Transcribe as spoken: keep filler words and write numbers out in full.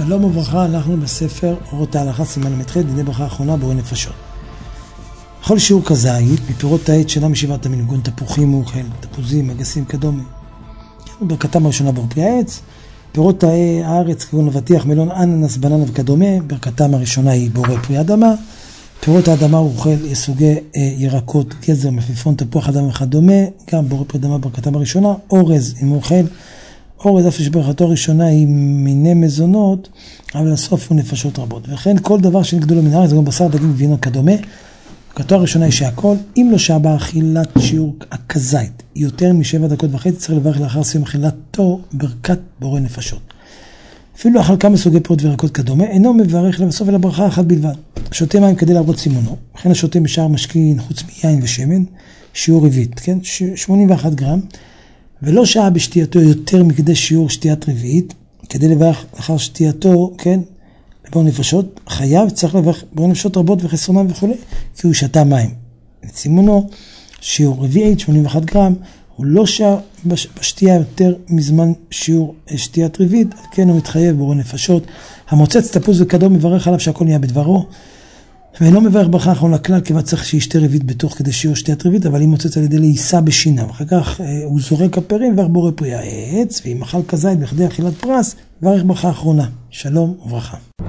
שלום וברכה, אנחנו בספר אורות ההלכה סימן למ"ח, דיני ברכה האחרונה בורא נפשות. בכל שיעור כזית, מפירות העץ שאינה משבעת המין, כגון תפוחים מאוכל, תפוזים, אגסים כדומה. ברכתם הראשונה בורא פרי העץ, פירות הארץ כגון אבטיח, מלון, אננס, בננה וכדומה, ברכתם הראשונה היא בורא פרי אדמה. פירות האדמה הוא אוכל סוגי ירקות, גזר, מפיפון, תפוח אדמה וכדומה, גם בורא פרי אדמה ברכתם הראשונה. אורז עם אוכל, אורז אף שברכתו הראשונה היא מיני מזונות, אבל לסוף הוא נפשות רבות. וכן כל דבר שנגדו לו מן הארץ, גם בשר, דגים ווינו כדומה, ברכתו הראשונה היא שהכל, אם לא שעה באכילת שיעור הכזית יותר משבע דקות וחצי, צריך לברך לאחר סיום אכילתו ברכת בורא נפשות. אפילו אכל כמה סוגי פירות וירקות כדומה, אינו מברך לבסוף אלא ברכה אחת בלבד. שותה מים כדי להרבות סימונו, וכן השותה בשאר משקין חוץ מיין ושמן, שיעור רביעית, כן? שמונים ואחת גרם, ולא שעה בשתייתו יותר מכדי שיעור שתיית רביעית, כדי לברך אחר שתייתו, כן, לבורא נפשות, חייב, צריך לברך בורא נפשות רבות וחסרונם וכו', כי הוא שתה מים. סימונו, שיעור רביעית, שמונים ואחת גרם, הוא לא שעה בשתייה יותר מזמן שיעור שתיית רביעית, כן הוא מתחייב בורא נפשות. המוצץ תפוז וכדומה מברך עליו שהכל נהיה בדברו, ואינו מברך ברכה האחרונה לכלל, כיוון צריך שישתה רביעית בתוך כדי שיעור שתיית רביעית, אבל אם מוצץ על ידי להישא בשיניו, אחר כך אה, הוא זורק הפרים וברך בורא פרי העץ, ואם אכל כזית בכדי אכילת פרס, ברך ברכה האחרונה. שלום וברכה.